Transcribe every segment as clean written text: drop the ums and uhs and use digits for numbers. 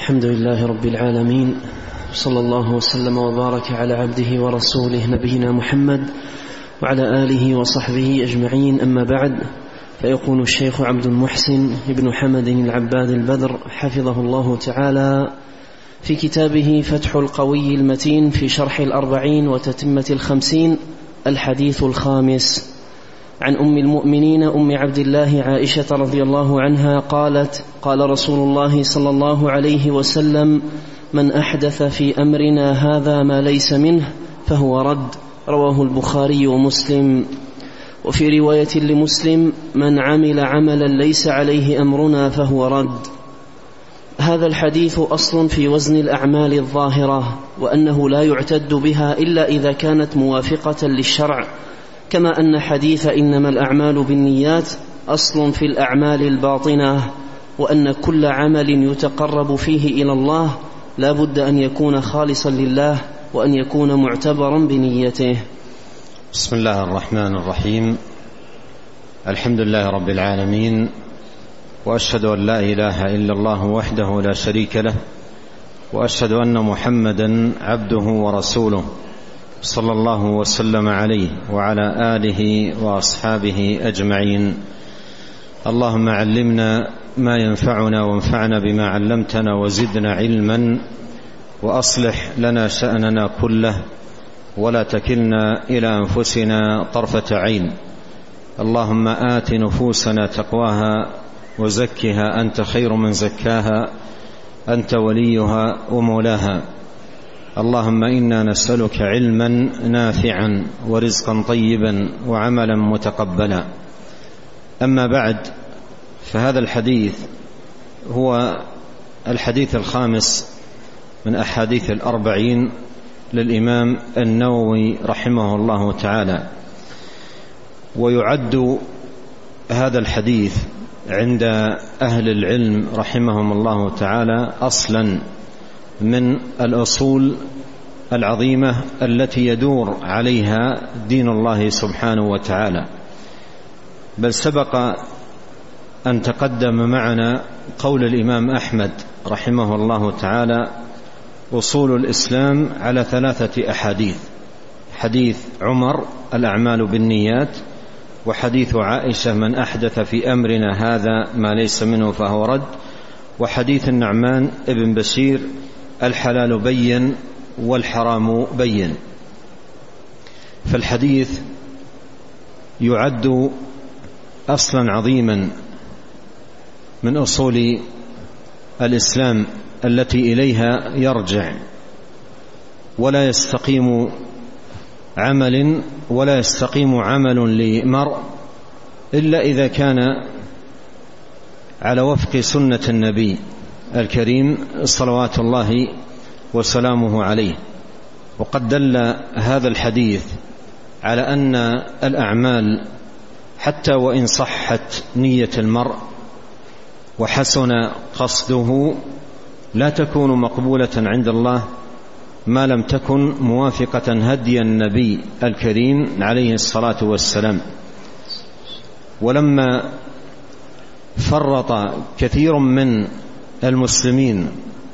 الحمد لله رب العالمين، صلى الله وسلم وبارك على عبده ورسوله نبينا محمد وعلى آله وصحبه أجمعين. أما بعد، فيقول الشيخ عبد المحسن ابن حمد العباد البدر حفظه الله تعالى في كتابه فتح القوي المتين في شرح 40 وتتمة 50 الحديث الخامس عن أم المؤمنين أم عبد الله عائشة رضي الله عنها قالت: قال رسول الله صلى الله عليه وسلم: من أحدث في أمرنا هذا ما ليس منه فهو رد. رواه البخاري ومسلم. وفي رواية لمسلم: من عمل عملا ليس عليه أمرنا فهو رد. هذا الحديث أصل في وزن الأعمال الظاهرة، وأنه لا يعتد بها إلا إذا كانت موافقة للشرع، كما أن حديث إنما الأعمال بالنيات أصل في الأعمال الباطنة، وأن كل عمل يتقرب فيه إلى الله لا بد أن يكون خالصا لله وأن يكون معتبرا بنيته. بسم الله الرحمن الرحيم. الحمد لله رب العالمين، وأشهد أن لا إله إلا الله وحده لا شريك له، وأشهد أن محمدا عبده ورسوله صلى الله وسلم عليه وعلى آله وأصحابه أجمعين. اللهم علمنا ما ينفعنا وانفعنا بما علمتنا وزدنا علما، وأصلح لنا شأننا كله ولا تكلنا إلى أنفسنا طرفة عين. اللهم آت نفوسنا تقواها وزكها أنت خير من زكاها، أنت وليها ومولاها. اللهم إنا نسألك علما نافعا ورزقا طيبا وعملا متقبلا. أما بعد، فهذا الحديث هو الحديث الخامس من أحاديث 40 للإمام النووي رحمه الله تعالى. ويعد هذا الحديث عند أهل العلم رحمهم الله تعالى أصلا من الأصول العظيمة التي يدور عليها دين الله سبحانه وتعالى. بل سبق أن تقدم معنا قول الإمام أحمد رحمه الله تعالى: أصول الإسلام على 3 أحاديث: حديث عمر الأعمال بالنيات، وحديث عائشة من أحدث في أمرنا هذا ما ليس منه فهو رد، وحديث النعمان ابن بشير الحلال بين والحرام بين. فالحديث يعد أصلا عظيما من أصول الإسلام التي إليها يرجع، ولا يستقيم عمل لمرء إلا إذا كان على وفق سنة النبي الكريم صلوات الله وسلامه عليه. وقد دل هذا الحديث على أن الأعمال حتى وإن صحت نية المرء وحسن قصده لا تكون مقبولة عند الله ما لم تكن موافقة هدي النبي الكريم عليه الصلاة والسلام. ولما فرط كثير من المسلمين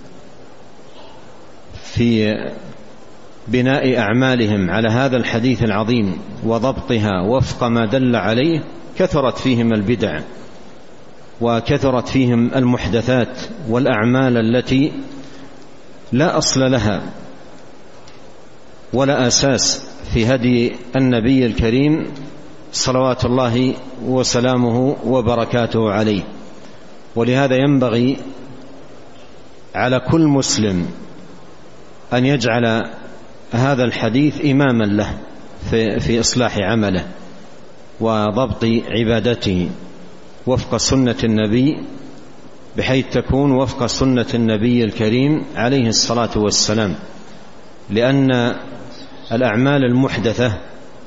في بناء أعمالهم على هذا الحديث العظيم وضبطها وفق ما دل عليه، كثرت فيهم البدع وكثرت فيهم المحدثات والأعمال التي لا أصل لها ولا أساس في هدي النبي الكريم صلوات الله وسلامه وبركاته عليه. ولهذا ينبغي على كل مسلم أن يجعل هذا الحديث إماما له في إصلاح عمله وضبط عبادته وفق سنة النبي، بحيث تكون وفق سنة النبي الكريم عليه الصلاة والسلام. لأن الأعمال المحدثة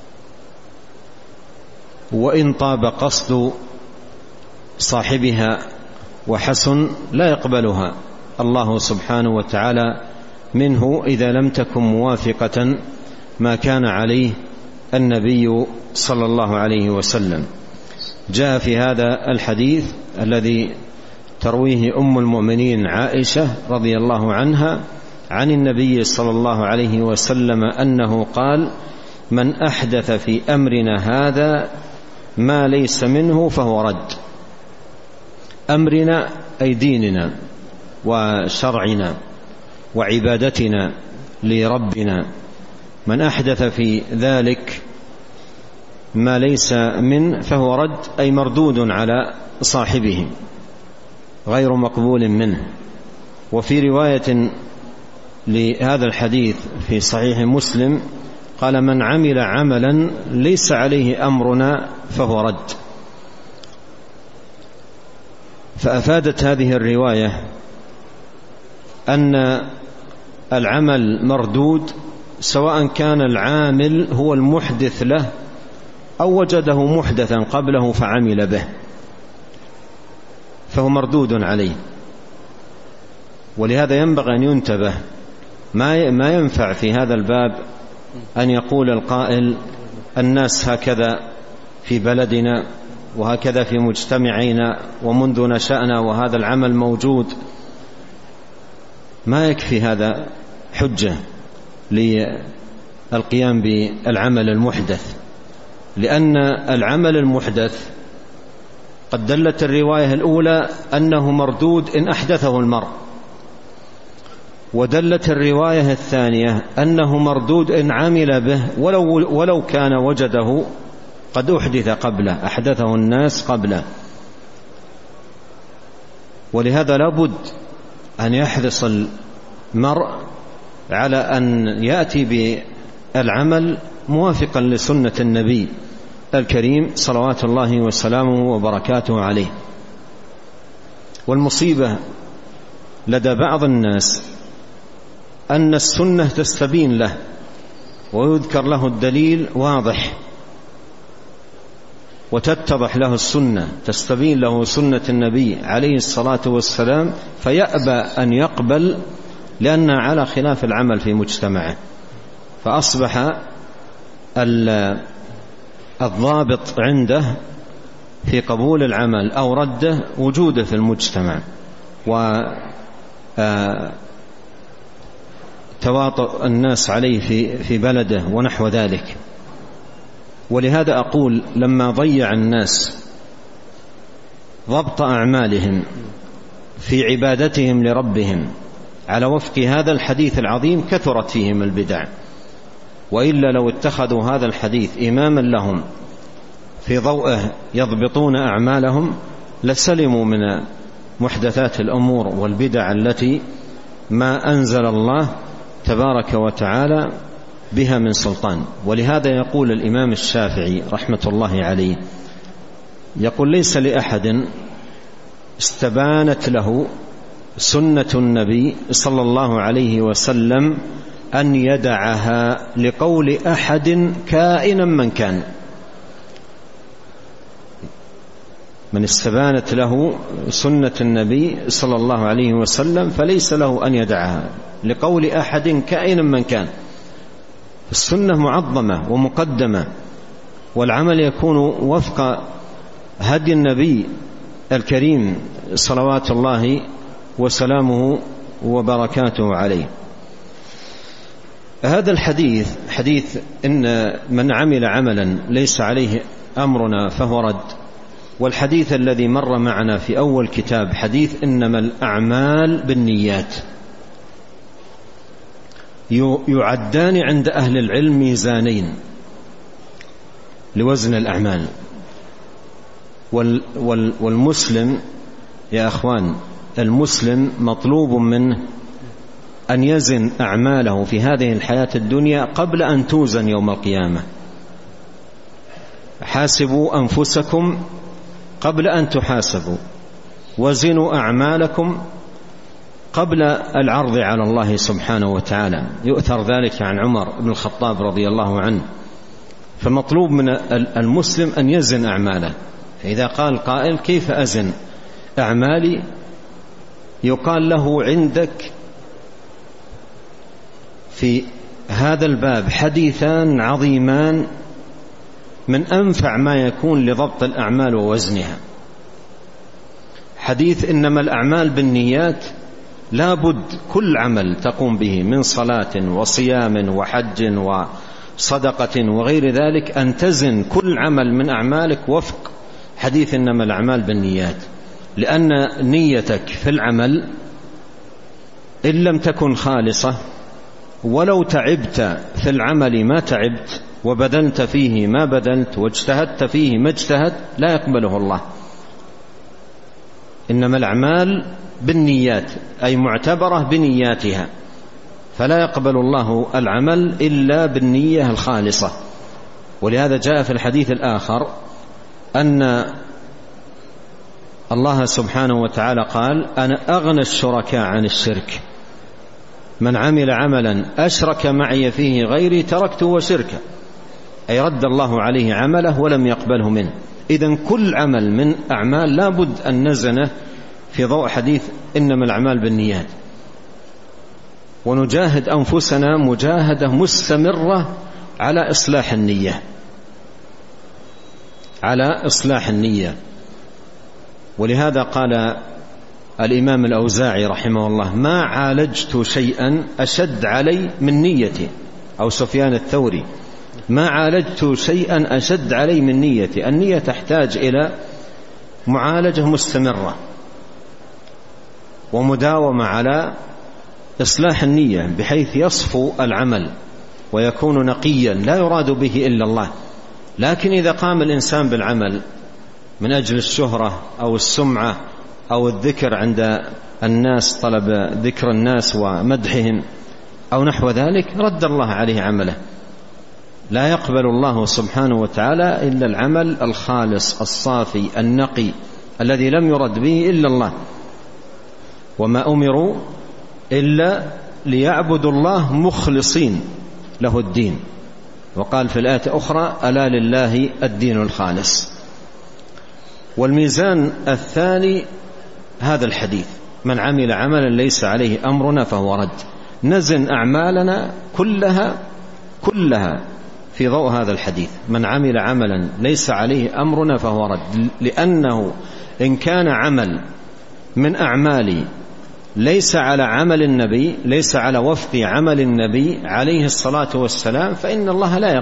وإن طاب قصد صاحبها وحسن لا يقبلها الله سبحانه وتعالى منه إذا لم تكن موافقة ما كان عليه النبي صلى الله عليه وسلم. جاء في هذا الحديث الذي ترويه أم المؤمنين عائشة رضي الله عنها عن النبي صلى الله عليه وسلم أنه قال: من أحدث في أمرنا هذا ما ليس منه فهو رد. أمرنا أي ديننا وشرعنا وعبادتنا لربنا، من أحدث في ذلك ما ليس منه فهو رد، أي مردود على صاحبه غير مقبول منه. وفي رواية لهذا الحديث في صحيح مسلم قال: من عمل عملا ليس عليه أمرنا فهو رد. فأفادت هذه الرواية أن العمل مردود سواء كان العامل هو المحدث له أو وجده محدثا قبله فعمل به، فهو مردود عليه. ولهذا ينبغي أن ينتبه، ما ينفع في هذا الباب أن يقول القائل: الناس هكذا في بلدنا وهكذا في مجتمعنا ومنذ نشأنا وهذا العمل موجود. ما يكفي هذا حجة للقيام بالعمل المحدث، لأن العمل المحدث قد دلت الرواية الأولى أنه مردود إن أحدثه المرء، ودلت الرواية الثانية أنه مردود إن عمل به ولو كان وجده قد أحدث قبله، أحدثه الناس قبله. ولهذا لابد أن يحرص المرء على أن يأتي بالعمل موافقا لسنة النبي الكريم صلوات الله وسلامه وبركاته عليه. والمصيبة لدى بعض الناس أن السنة تستبين له ويذكر له الدليل واضح، وتتضح له السنة، تستبين له سنة النبي عليه الصلاة والسلام، فيأبى أن يقبل لأنها على خلاف العمل في مجتمعه. فأصبح الضابط عنده في قبول العمل أو رده وجوده في المجتمع وتواطؤ الناس عليه في بلده ونحو ذلك. ولهذا أقول: لما ضيع الناس ضبط أعمالهم في عبادتهم لربهم على وفق هذا الحديث العظيم كثرت فيهم البدع. وإلا لو اتخذوا هذا الحديث إماما لهم في ضوءه يضبطون أعمالهم لسلموا من محدثات الأمور والبدع التي ما أنزل الله تبارك وتعالى بها من سلطان. ولهذا يقول الإمام الشافعي رحمة الله عليه، يقول: ليس لأحد استبانت له سنة النبي صلى الله عليه وسلم أن يدعها لقول أحد كائنا من كان. من استبانت له سنة النبي صلى الله عليه وسلم فليس له أن يدعها لقول أحد كائنا من كان. السنة معظمة ومقدمة، والعمل يكون وفق هدي النبي الكريم صلوات الله وسلامه وبركاته عليه. هذا الحديث حديث إن من عمل عملا ليس عليه أمرنا فهو رد، والحديث الذي مر معنا في أول كتاب حديث إنما الأعمال بالنيات، يعدان عند أهل العلم ميزانين لوزن الأعمال. والمسلم يا أخوان، المسلم مطلوب منه أن يزن أعماله في هذه الحياة الدنيا قبل أن توزن يوم القيامة. حاسبوا أنفسكم قبل أن تحاسبوا، وزنوا أعمالكم قبل العرض على الله سبحانه وتعالى. يؤثر ذلك عن عمر بن الخطاب رضي الله عنه. فمطلوب من المسلم أن يزن أعماله. إذا قال قائل: كيف أزن أعمالي؟ يقال له: عندك في هذا الباب حديثان عظيمان من أنفع ما يكون لضبط الأعمال ووزنها. حديث إنما الأعمال بالنيات لا بد كل عمل تقوم به من صلاة وصيام وحج وصدقة وغير ذلك أن تزن كل عمل من أعمالك وفق حديث إنما الأعمال بالنيات، لأن نيتك في العمل إن لم تكن خالصة ولو تعبت في العمل ما تعبت وبذلت فيه ما بذلت واجتهدت فيه ما اجتهدت لا يقبله الله. إنما الأعمال بالنيات أي معتبرة بنياتها، فلا يقبل الله العمل إلا بالنية الخالصة. ولهذا جاء في الحديث الآخر أن الله سبحانه وتعالى قال: أنا أغنى الشركاء عن الشرك، من عمل عملا أشرك معي فيه غيري تركته وشركه، أي رد الله عليه عمله ولم يقبله منه. إذن كل عمل من أعمال لا بد أن نزنه في ضوء حديث إنما الأعمال بالنيات، ونجاهد أنفسنا مجاهدة مستمرة على إصلاح النية، على إصلاح النية. ولهذا قال الإمام الأوزاعي رحمه الله: ما عالجت شيئا أشد علي من نيتي، أو سفيان الثوري: ما عالجت شيئا أشد علي من نيتي. النية تحتاج إلى معالجة مستمرة ومداومة على إصلاح النية بحيث يصفو العمل ويكون نقيا لا يراد به إلا الله. لكن إذا قام الإنسان بالعمل من أجل الشهرة أو السمعة أو الذكر عند الناس، طلب ذكر الناس ومدحهم أو نحو ذلك، رد الله عليه عمله. لا يقبل الله سبحانه وتعالى إلا العمل الخالص الصافي النقي الذي لم يرد به إلا الله. وما أمروا إلا ليعبدوا الله مخلصين له الدين. وقال في الآية أخرى: ألا لله الدين الخالص. والميزان الثاني هذا الحديث: من عمل عملا ليس عليه أمرنا فهو رد. نزن أعمالنا كلها في ضوء هذا الحديث: من عمل عملا ليس عليه أمرنا فهو رد. لأنه إن كان عمل من أعمالي ليس على عمل النبي، ليس على وفق عمل النبي عليه الصلاة والسلام، فإن الله لا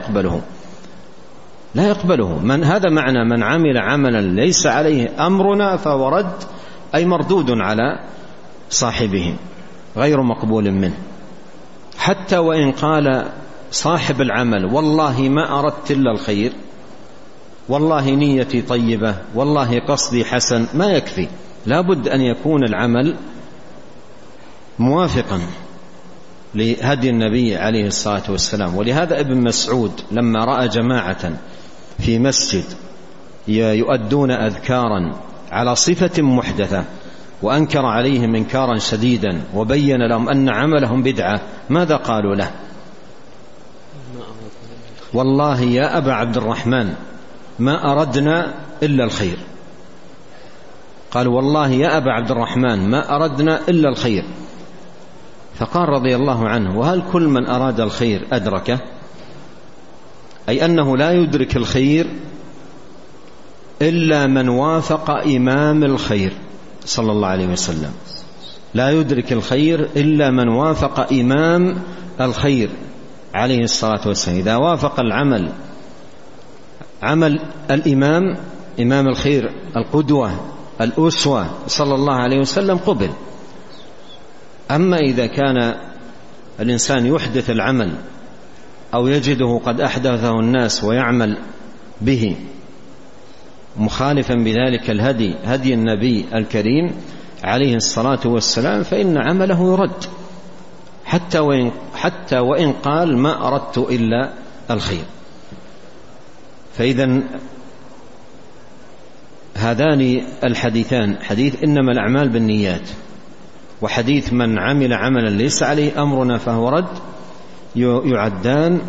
يقبله. هذا معنى من عمل عملا ليس عليه أمرنا فهو رد، أي مردود على صاحبه غير مقبول منه. حتى وإن قال صاحب العمل: والله ما أردت إلا الخير، والله نيتي طيبة، والله قصدي حسن، ما يكفي. لا بد أن يكون العمل موافقا لهدي النبي عليه الصلاة والسلام. ولهذا ابن مسعود لما رأى جماعة في مسجد يؤدون أذكارا على صفة محدثة وأنكر عليهم إنكارا شديدا وبين لهم أن عملهم بدعة، ماذا قالوا له؟ والله يا أبا عبد الرحمن ما أردنا إلا الخير. قالوا: والله يا أبا عبد الرحمن ما أردنا إلا الخير. فقال رضي الله عنه: وهل كل من أراد الخير أدركه؟ أي أنه لا يدرك الخير إلا من وافق إمام الخير صلى الله عليه وسلم. لا يدرك الخير إلا من وافق إمام الخير عليه الصلاة والسلام. إذا وافق العمل عمل الإمام، إمام الخير، القدوة، الأسوة صلى الله عليه وسلم، قبل. أما إذا كان الإنسان يحدث العمل أو يجده قد أحدثه الناس ويعمل به مخالفا بذلك الهدي، هدي النبي الكريم عليه الصلاة والسلام، فإن عمله يرد حتى وإن قال ما أردت إلا الخير. فإذا هذان الحديثان، حديث إنما الأعمال بالنيات وحديث من عمل عملا ليس عليه أمرنا فهو رد، يعدان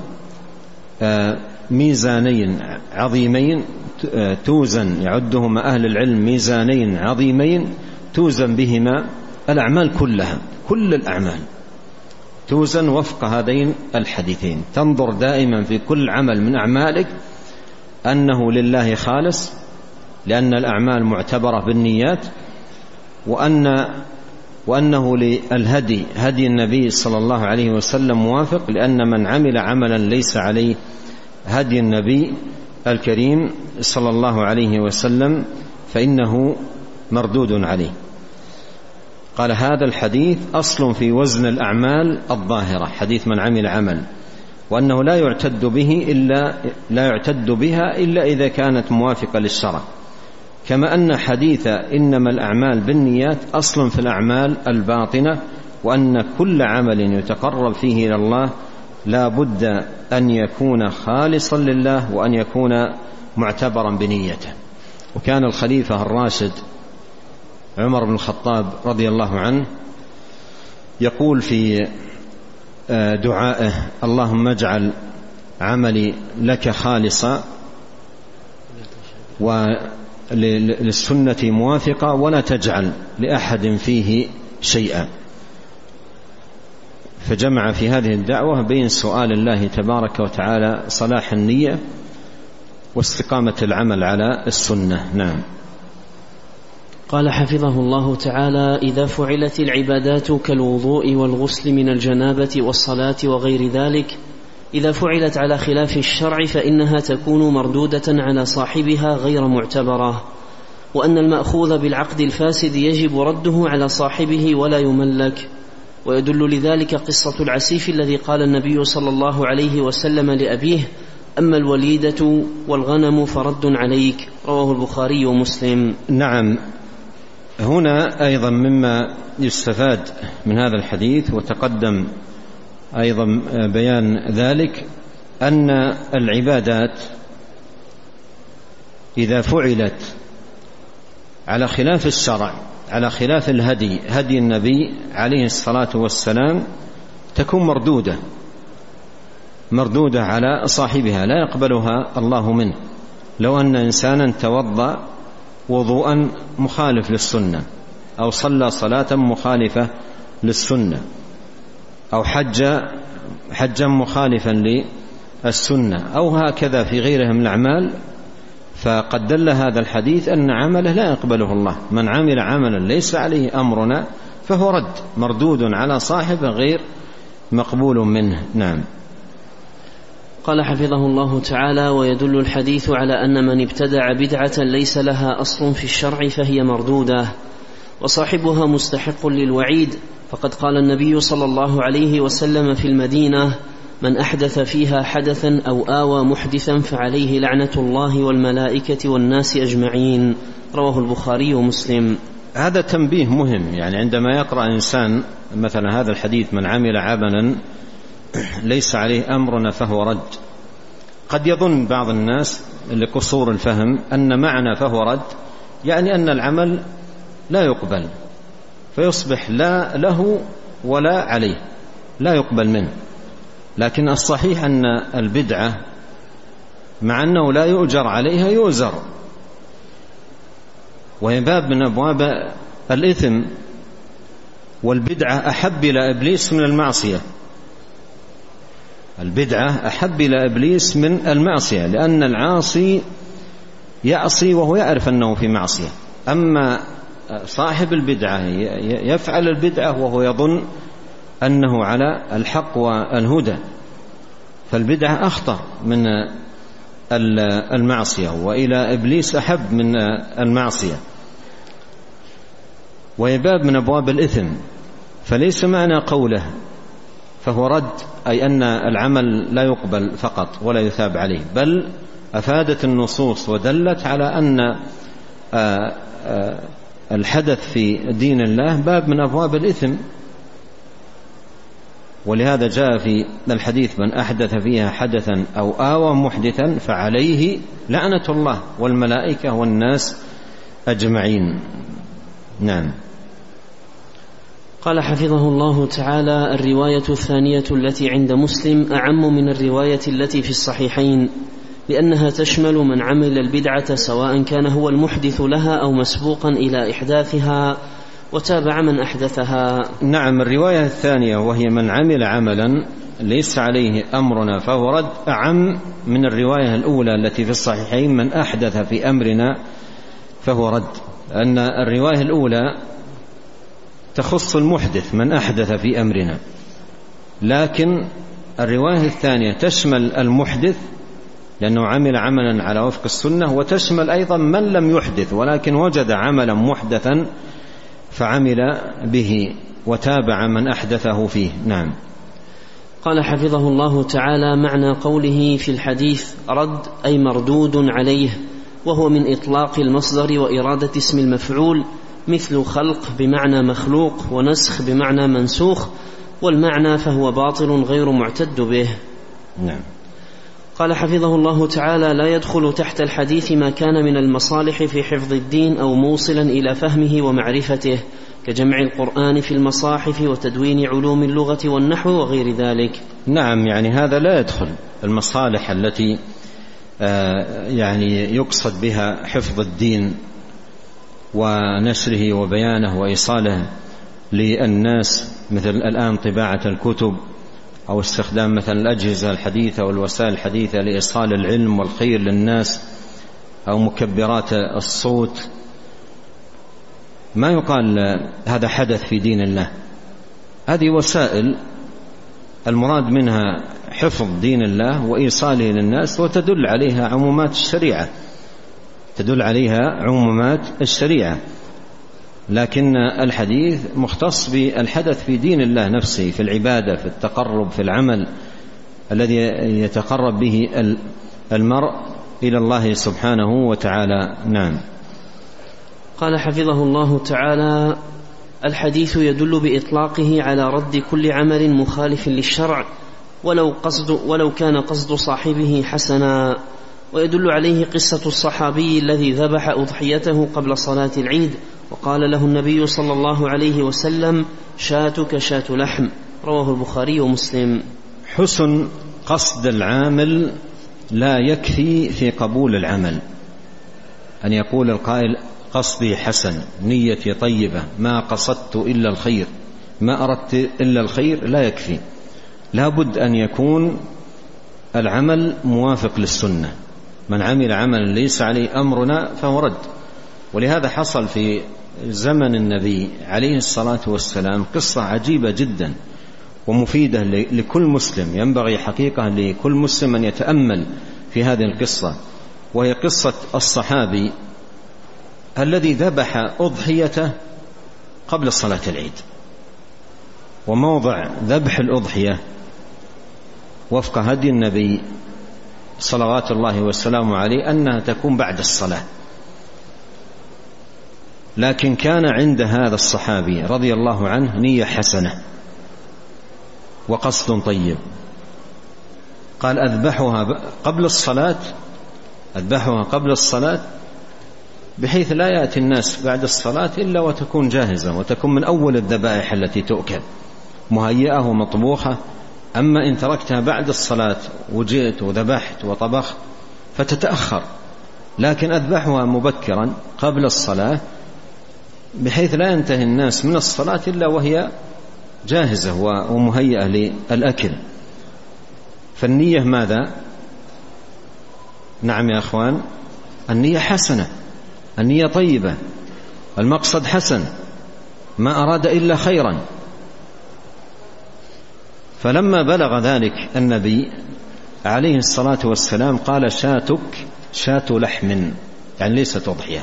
ميزانين عظيمين توزن، يعدهما أهل العلم ميزانين عظيمين توزن بهما الأعمال كلها. كل الأعمال توزن وفق هذين الحديثين. تنظر دائما في كل عمل من أعمالك أنه لله خالص، لأن الأعمال معتبرة بالنيات، وأنه للهدي هدي النبي صلى الله عليه وسلم موافق، لأن من عمل عملا ليس عليه هدي النبي الكريم صلى الله عليه وسلم فإنه مردود عليه. قال هذا الحديث أصل في وزن الأعمال الظاهرة، حديث من عمل عمل، وأنه لا يعتد بها إلا إذا كانت موافقة للشرع، كما أن حديث إنما الأعمال بالنيات أصل في الأعمال الباطنة، وأن كل عمل يتقرب فيه إلى الله لا بد أن يكون خالصا لله وأن يكون معتبرا بنيته. وكان الخليفة الراشد عمر بن الخطاب رضي الله عنه يقول في دعائه: اللهم اجعل عملي لك خالصا وللسنة موافقة ولا تجعل لأحد فيه شيئا. فجمع في هذه الدعوة بين سؤال الله تبارك وتعالى صلاح النية واستقامة العمل على السنة. نعم. قال حفظه الله تعالى: إذا فعلت العبادات كالوضوء والغسل من الجنابة والصلاة وغير ذلك، إذا فعلت على خلاف الشرع فإنها تكون مردودة على صاحبها غير معتبرة، وأن المأخوذ بالعقد الفاسد يجب رده على صاحبه ولا يملك. ويدل لذلك قصة العسيف الذي قال النبي صلى الله عليه وسلم لأبيه: أما الوليدة والغنم فرد عليك، رواه البخاري ومسلم. نعم. هنا أيضا مما يستفاد من هذا الحديث، وتقدم أيضا بيان ذلك، أن العبادات إذا فعلت على خلاف الشرع، على خلاف هدي النبي عليه الصلاة والسلام، تكون مردودة على صاحبها، لا يقبلها الله منه. لو أن إنسانا توضأ وضوءا مخالف للسنة، أو صلى صلاة مخالفة للسنة، أو حجا مخالفا للسنة، أو هكذا في غيرها من الأعمال، فقد دل هذا الحديث أن عمله لا يقبله الله. من عمل عملا ليس عليه أمرنا فهو رد، مردود على صاحبه غير مقبول منه. نعم. قال حفظه الله تعالى: ويدل الحديث على أن من ابتدع بدعة ليس لها أصل في الشرع فهي مردودة، وصاحبها مستحق للوعيد، فقد قال النبي صلى الله عليه وسلم في المدينة: من أحدث فيها حدثا أو آوى محدثا فعليه لعنة الله والملائكة والناس أجمعين، رواه البخاري ومسلم. هذا تنبيه مهم، يعني عندما يقرأ إنسان مثلا هذا الحديث: من عمل عملا ليس عليه أمرنا فهو رد، قد يظن بعض الناس لقصور الفهم أن معنى فهو رد يعني أن العمل لا يقبل، فيصبح لا له ولا عليه، لا يقبل منه. لكن الصحيح أن البدعة مع أنه لا يؤجر عليها يؤزر، وهي باب من أبواب الإثم، والبدعة أحب إلى إبليس من المعصية. البدعة أحب إلى إبليس من المعصية، لأن العاصي يعصي وهو يعرف أنه في معصية، أما صاحب البدعة يفعل البدعة وهو يظن أنه على الحق والهدى، فالبدعة أخطر من المعصية، وإلى إبليس أحب من المعصية، وهي باب من أبواب الإثم. فليس معنى قوله فهو رد أي أن العمل لا يقبل فقط ولا يثاب عليه، بل أفادت النصوص ودلت على أن الحدث في دين الله باب من أبواب الإثم. ولهذا جاء في الحديث: من أحدث فيها حدثا أو آوى محدثا فعليه لعنة الله والملائكة والناس أجمعين. نعم. قال حفظه الله تعالى: الرواية الثانية التي عند مسلم أعم من الرواية التي في الصحيحين، لأنها تشمل من عمل البدعة سواء كان هو المحدث لها أو مسبوقا إلى إحداثها وتابع من أحدثها. نعم. الرواية الثانية وهي من عمل عملا ليس عليه أمرنا فهو رد أعم من الرواية الأولى التي في الصحيحين: من أحدث في أمرنا فهو رد. أن الرواية الأولى تخص المحدث من أحدث في أمرنا، لكن الرواية الثانية تشمل المحدث لأنه عمل عملا على وفق السنة، وتشمل أيضا من لم يحدث ولكن وجد عملا محدثا فعمل به وتابع من أحدثه فيه. نعم. قال حفظه الله تعالى: معنى قوله في الحديث رد أي مردود عليه، وهو من إطلاق المصدر وإرادة اسم المفعول، مثل خلق بمعنى مخلوق ونسخ بمعنى منسوخ، والمعنى فهو باطل غير معتد به. نعم. قال حفظه الله تعالى: لا يدخل تحت الحديث ما كان من المصالح في حفظ الدين أو موصلا إلى فهمه ومعرفته، كجمع القرآن في المصاحف وتدوين علوم اللغة والنحو وغير ذلك. نعم، يعني هذا لا يدخل المصالح التي يعني يقصد بها حفظ الدين ونشره وبيانه وإيصاله للناس، مثل الآن طباعة الكتب أو استخدام مثلا الأجهزة الحديثة والوسائل الحديثة لإيصال العلم والخير للناس، أو مكبرات الصوت. ما يقال هذا حدث في دين الله، هذه وسائل المراد منها حفظ دين الله وإيصاله للناس، وتدل عليها عمومات الشريعة، تدل عليها عمومات الشريعة. لكن الحديث مختص بالحدث في دين الله نفسه، في العبادة، في التقرب، في العمل الذي يتقرب به المرء إلى الله سبحانه وتعالى. نعم. قال حفظه الله تعالى: الحديث يدل بإطلاقه على رد كل عمل مخالف للشرع ولو كان قصد صاحبه حسنا، ويدل عليه قصة الصحابي الذي ذبح أضحيته قبل صلاة العيد وقال له النبي صلى الله عليه وسلم: شاتك شات لحم، رواه البخاري ومسلم. حسن قصد العامل لا يكفي في قبول العمل، أن يقول القائل قصدي حسن، نيتي طيبة، ما قصدت إلا الخير، ما أردت إلا الخير، لا يكفي، لا بد أن يكون العمل موافق للسنة. من عمل عملا ليس عليه أمرنا فهو رد. ولهذا حصل في زمن النبي عليه الصلاة والسلام قصة عجيبة جدا ومفيدة لكل مسلم، ينبغي حقيقة لكل مسلم أن يتأمل في هذه القصة، وهي قصة الصحابي الذي ذبح أضحيته قبل صلاة العيد. وموضع ذبح الأضحية وفق هدي النبي صلوات الله والسلام عليه أنها تكون بعد الصلاة، لكن كان عند هذا الصحابي رضي الله عنه نية حسنة وقصد طيب. قال: أذبحها قبل الصلاة بحيث لا يأتي الناس بعد الصلاة إلا وتكون جاهزة، وتكون من أول الذبائح التي تؤكل مهيئة ومطبوخة. أما إن تركتها بعد الصلاة وجئت وذبحت وطبخت فتتأخر، لكن أذبحها مبكرا قبل الصلاة بحيث لا ينتهي الناس من الصلاة إلا وهي جاهزة ومهيئة للأكل. فالنية ماذا؟ نعم يا أخوان، النية حسنة، النية طيبة، المقصد حسن، ما أراد إلا خيرا. فلما بلغ ذلك النبي عليه الصلاة والسلام قال: شاتك شات لحم، يعني ليست أضحية.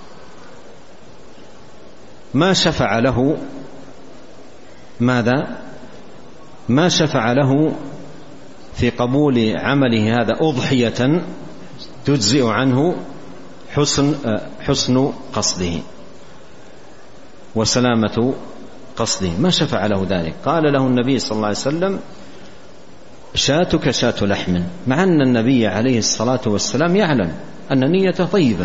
ما شفع له ماذا؟ ما شفع له في قبول عمله هذا أضحية تجزئ عنه حسن قصده وسلامة قصده، ما شفع له ذلك. قال له النبي صلى الله عليه وسلم: شاتك شات لحم، مع أن النبي عليه الصلاة والسلام يعلم أن نيته طيبة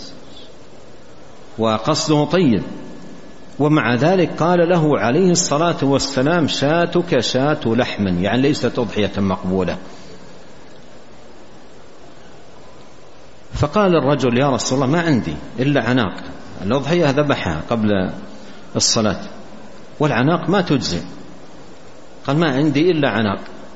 وقصده طيب، ومع ذلك قال له عليه الصلاة والسلام: شاتك شات لحم، يعني ليست أضحية مقبولة. فقال الرجل: يا رسول الله، ما عندي إلا عناق، الأضحية ذبحها قبل الصلاة والعناق ما تجزي. قال: ما عندي إلا عناق،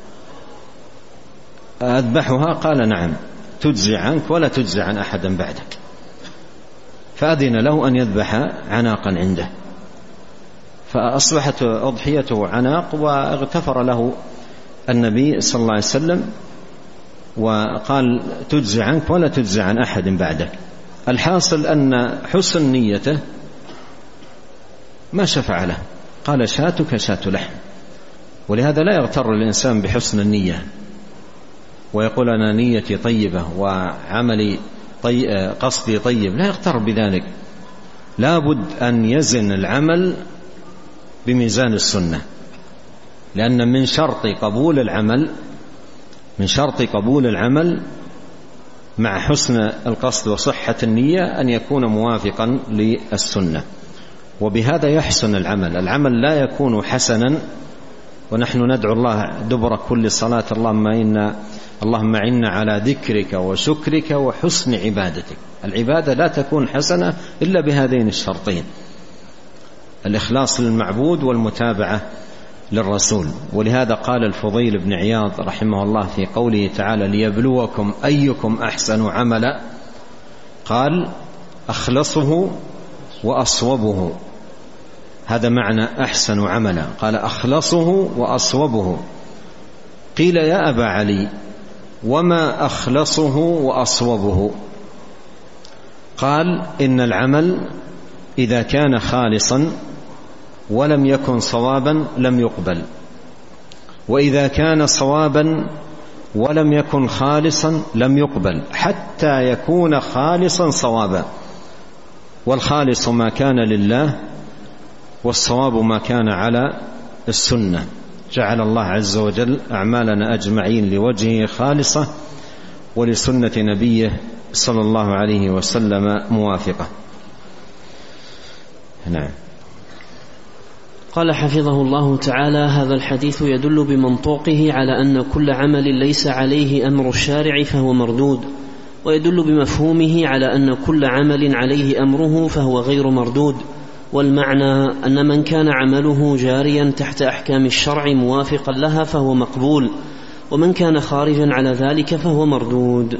أذبحها؟ قال: نعم، تجزي عنك ولا تجزي عن أحد بعدك. فأذن له أن يذبح عناقا عنده. فأصبحت أضحيته عناق، واغتفر له النبي صلى الله عليه وسلم وقال تجزي عنك ولا تجزي عن أحد بعدك. الحاصل أن حسن نيته ما شفع له، قال شاتك شات لحم. ولهذا لا يغتر الإنسان بحسن النية ويقول أنا نيتي طيبة وعملي قصدي طيب، لا يغتر بذلك. لا بد أن يزن العمل بميزان السنة، لأن من شرط قبول العمل مع حسن القصد وصحة النية أن يكون موافقا للسنة، وبهذا يحسن العمل لا يكون حسنا ونحن ندعو الله دبر كل صلاة اللهم إنا على ذكرك وشكرك وحسن عبادتك. العبادة لا تكون حسنة إلا بهذين الشرطين، الإخلاص للمعبود والمتابعة للرسول. ولهذا قال الفضيل بن عياض رحمه الله في قوله تعالى ليبلوكم أيكم أحسن عملا، قال أخلصه وأصوبه. هذا معنى أحسن عملا، قال أخلصه وأصوبه. قيل يا أبا علي وما أخلصه وأصوبه؟ قال إن العمل إذا كان خالصا ولم يكن صوابا لم يقبل، وإذا كان صوابا ولم يكن خالصا لم يقبل حتى يكون خالصا صوابا. والخالص ما كان لله والصواب ما كان على السنة. جعل الله عز وجل أعمالنا أجمعين لوجهه خالصة ولسنة نبيه صلى الله عليه وسلم موافقة. نعم. قال حفظه الله تعالى: هذا الحديث يدل بمنطوقه على أن كل عمل ليس عليه أمر الشارع فهو مردود، ويدل بمفهومه على أن كل عمل عليه أمره فهو غير مردود. والمعنى أن من كان عمله جاريا تحت أحكام الشرع موافقا لها فهو مقبول، ومن كان خارجا على ذلك فهو مردود.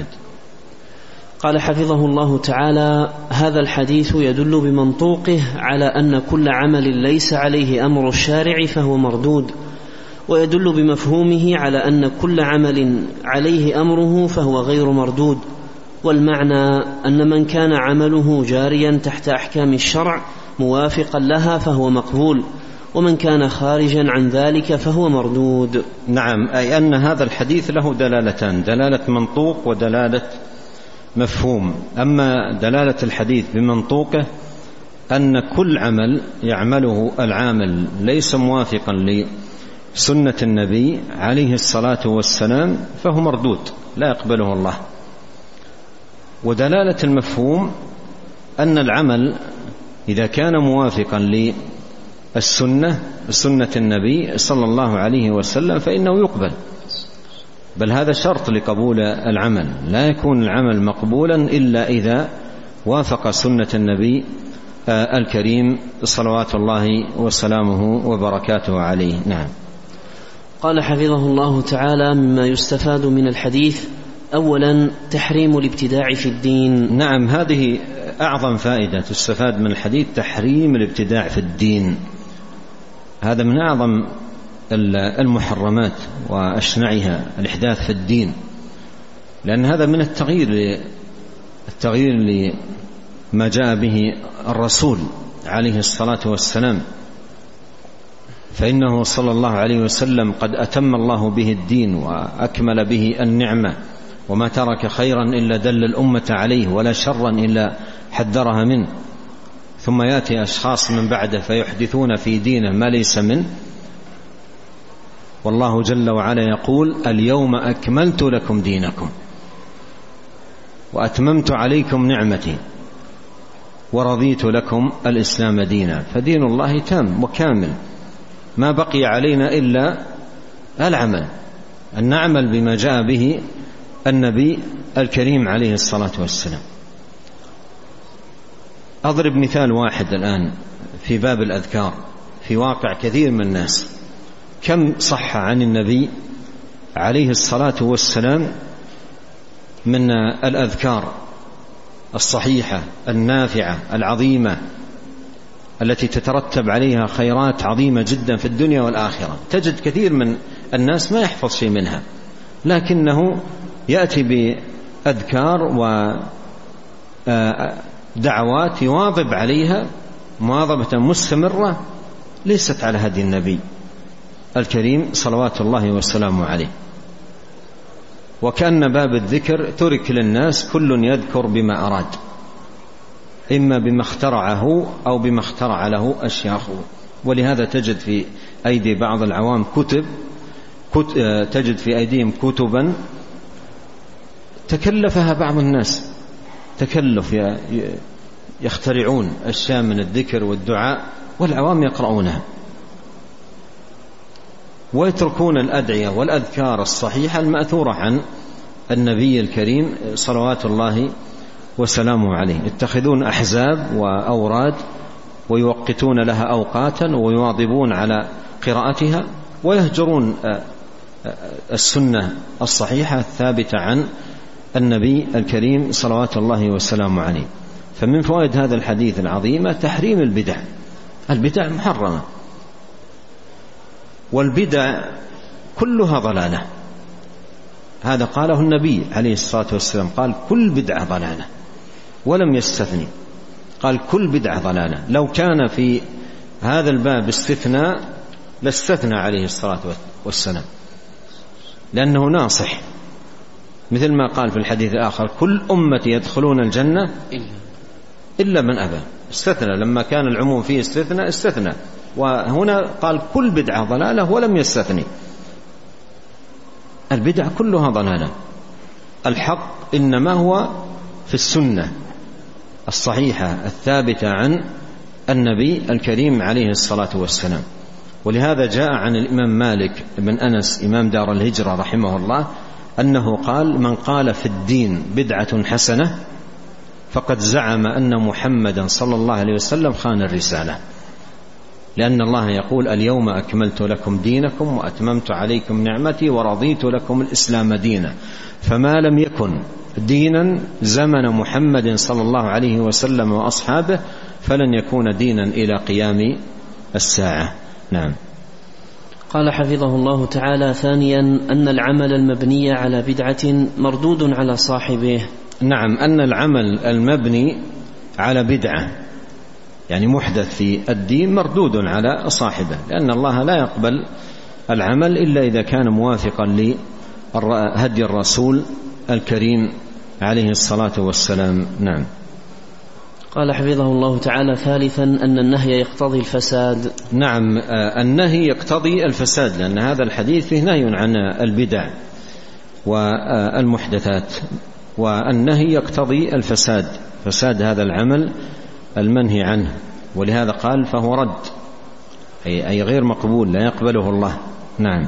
قال حفظه الله تعالى: هذا الحديث يدل بمنطوقه على أن كل عمل ليس عليه أمر الشارع فهو مردود، ويدل بمفهومه على أن كل عمل عليه أمره فهو غير مردود. والمعنى أن من كان عمله جاريا تحت أحكام الشرع موافقا لها فهو مقبول، ومن كان خارجا عن ذلك فهو مردود. نعم، أي أن هذا الحديث له دلالتان: دلالة منطوق ودلالة مفهوم. أما دلالة الحديث بمنطوقه أن كل عمل يعمله العامل ليس موافقا لسنة النبي عليه الصلاة والسلام فهو مردود لا يقبله الله. ودلالة المفهوم أن العمل إذا كان موافقا للسنة سنة النبي صلى الله عليه وسلم فإنه يقبل، بل هذا شرط لقبول العمل. لا يكون العمل مقبولا إلا إذا وافق سنة النبي الكريم صلوات الله وسلامه وبركاته عليه. نعم. قال حفظه الله تعالى: مما يستفاد من الحديث: أولا تحريم الابتداع في الدين. نعم، هذه أعظم فائدة تستفاد من الحديث، تحريم الابتداع في الدين. هذا من أعظم المحرمات وأشنعها الإحداث في الدين، لأن هذا من التغيير لما جاء به الرسول عليه الصلاة والسلام، فإنه صلى الله عليه وسلم قد أتم الله به الدين وأكمل به النعمة، وما ترك خيرا إلا دل الأمة عليه ولا شرا إلا حذرها منه. ثم يأتي أشخاص من بعده فيحدثون في دينه ما ليس منه، والله جل وعلا يقول: اليوم أكملت لكم دينكم وأتممت عليكم نعمتي ورضيت لكم الإسلام دينا. فدين الله تام وكامل، ما بقي علينا إلا العمل، أن نعمل بما جاء به النبي الكريم عليه الصلاة والسلام. أضرب مثال واحد الآن في باب الأذكار في واقع كثير من الناس. كم صح عن النبي عليه الصلاة والسلام من الأذكار الصحيحة النافعة العظيمة التي تترتب عليها خيرات عظيمة جدا في الدنيا والآخرة. تجد كثير من الناس ما يحفظ شيء منها، لكنه يأتي بأذكار ودعوات يواظب عليها مواظبة مستمرة ليست على هدي النبي الكريم صلوات الله وسلامه عليه. وكأن باب الذكر ترك للناس، كل يذكر بما أراد، إما بما اخترعه أو بما اخترع له أشياخه. ولهذا تجد في أيدي بعض العوام تجد في أيديهم كتبا تكلفها بعض الناس، تكلف يخترعون أشياء من الذكر والدعاء والعوام يقرؤونها، ويتركون الأدعية والأذكار الصحيحة المأثورة عن النبي الكريم صلوات الله وسلامه عليه. يتخذون أحزاب وأوراد ويوقتون لها أوقاتا ويواظبون على قراءتها، ويهجرون السنة الصحيحة الثابتة عن النبي الكريم صلوات الله وسلامه عليه. فمن فوائد هذا الحديث العظيم تحريم البدع. البدع محرمة، والبدع كلها ضلالة. هذا قاله النبي عليه الصلاة والسلام، قال كل بدعة ضلالة، ولم يستثني، قال كل بدعة ضلالة. لو كان في هذا الباب استثناء لاستثنى عليه الصلاة والسلام، لأنه ناصح، مثل ما قال في الحديث الآخر كل أمتي يدخلون الجنة إلا من أبى. استثنى لما كان العموم فيه استثنى، وهنا قال كل بدعة ضلالة ولم يستثني. البدع كلها ضلالة، الحق إنما هو في السنة الصحيحة الثابتة عن النبي الكريم عليه الصلاة والسلام. ولهذا جاء عن الإمام مالك بن أنس إمام دار الهجرة رحمه الله أنه قال من قال في الدين بدعة حسنة فقد زعم أن محمدا صلى الله عليه وسلم خان الرسالة، لأن الله يقول اليوم أكملت لكم دينكم وأتممت عليكم نعمتي ورضيت لكم الإسلام دينا، فما لم يكن دينا زمن محمد صلى الله عليه وسلم وأصحابه فلن يكون دينا إلى قيام الساعة. نعم. قال حفظه الله تعالى: ثانيا أن العمل المبني على بدعة مردود على صاحبه. نعم، أن العمل المبني على بدعة يعني محدث في الدين مردود على صاحبه، لأن الله لا يقبل العمل إلا إذا كان موافقا لهدي الرسول الكريم عليه الصلاة والسلام. نعم. قال حفظه الله تعالى: ثالثا أن النهي يقتضي الفساد. نعم، النهي يقتضي الفساد، لأن هذا الحديث فيه نهي عن البدع والمحدثات، والنهي يقتضي الفساد، فساد هذا العمل المنهي عنه، ولهذا قال فهو رد، أي غير مقبول لا يقبله الله. نعم.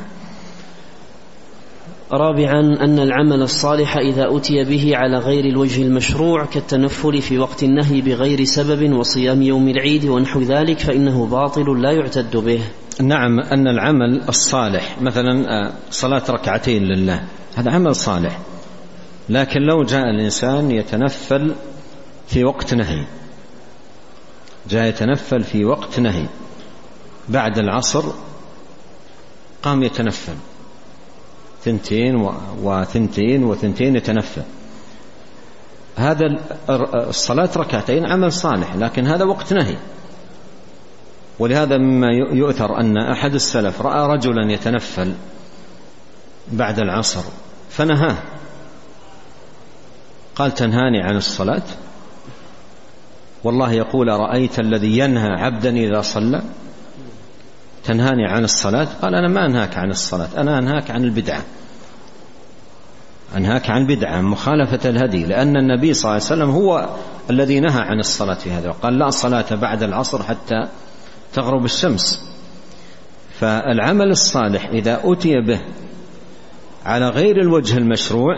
رابعا أن العمل الصالح إذا أتي به على غير الوجه المشروع كالتنفل في وقت النهي بغير سبب وصيام يوم العيد ونحو ذلك فإنه باطل لا يعتد به. نعم، أن العمل الصالح مثلا صلاة ركعتين لله هذا عمل صالح، لكن لو جاء الإنسان يتنفل في وقت نهي، جاء يتنفل في وقت نهي بعد العصر، قام يتنفل 2 و2 يتنفل، هذا الصلاة ركعتين عمل صالح، لكن هذا وقت نهي. ولهذا مما يؤثر أن أحد السلف رأى رجلا يتنفل بعد العصر فنهاه، قال تنهاني عن الصلاة؟ والله يقول أرأيت الذي ينهى عبدا إذا صلى، تنهاني عن الصلاة؟ قال أنا ما أنهاك عن الصلاة، أنا أنهاك عن البدعة، أنهاك عن بدعة مخالفة الهدي، لأن النبي صلى الله عليه وسلم هو الذي نهى عن الصلاة في هذا، وقال لا صلاة بعد العصر حتى تغرب الشمس. فالعمل الصالح إذا أتي به على غير الوجه المشروع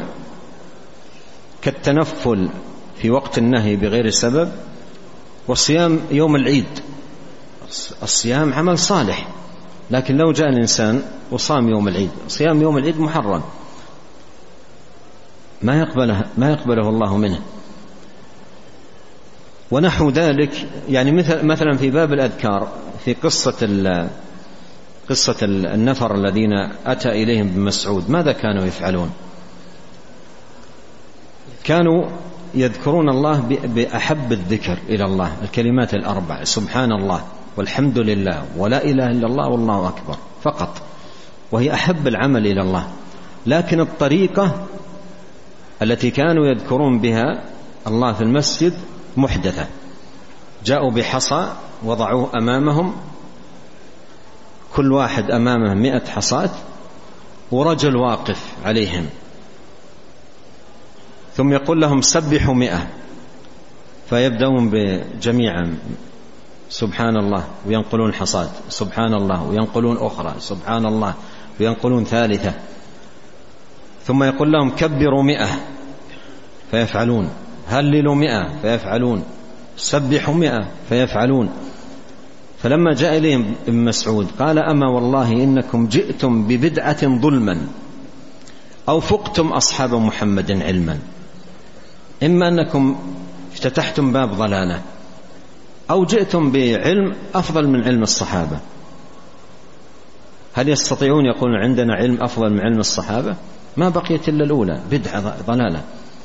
كالتنفل في وقت النهي بغير سبب، وصيام يوم العيد، الصيام عمل صالح، لكن لو جاء الإنسان وصام يوم العيد، صيام يوم العيد محرم ما يقبله الله منه. ونحو ذلك. يعني مثلا في باب الأذكار في قصة النفر الذين أتى إليهم ابن مسعود، ماذا كانوا يفعلون؟ كانوا يذكرون الله بأحب الذكر إلى الله الكلمات الأربع: سبحان الله والحمد لله ولا إله إلا الله والله أكبر فقط، وهي أحب العمل إلى الله. لكن الطريقة التي كانوا يذكرون بها الله في المسجد محدثة. جاءوا بحصى وضعوه أمامهم، كل واحد أمامه 100 حصاة، ورجل واقف عليهم، ثم يقول لهم سبحوا 100، فيبدأون بجميعا سبحان الله وينقلون حصاة، سبحان الله وينقلون أخرى، سبحان الله وينقلون ثالثة، ثم يقول لهم كبروا 100 فيفعلون، هللوا 100 فيفعلون، سبحوا 100 فيفعلون. فلما جاء إليهم ابن مسعود قال: أما والله إنكم جئتم ببدعة ظلما أو فقتم أصحاب محمد علما، إما أنكم افتتحتم باب ضلالة أو جئتم بعلم أفضل من علم الصحابة. هل يستطيعون يقولون عندنا علم أفضل من علم الصحابة؟ ما بقيت إلا الأولى، بدعة ضلالة.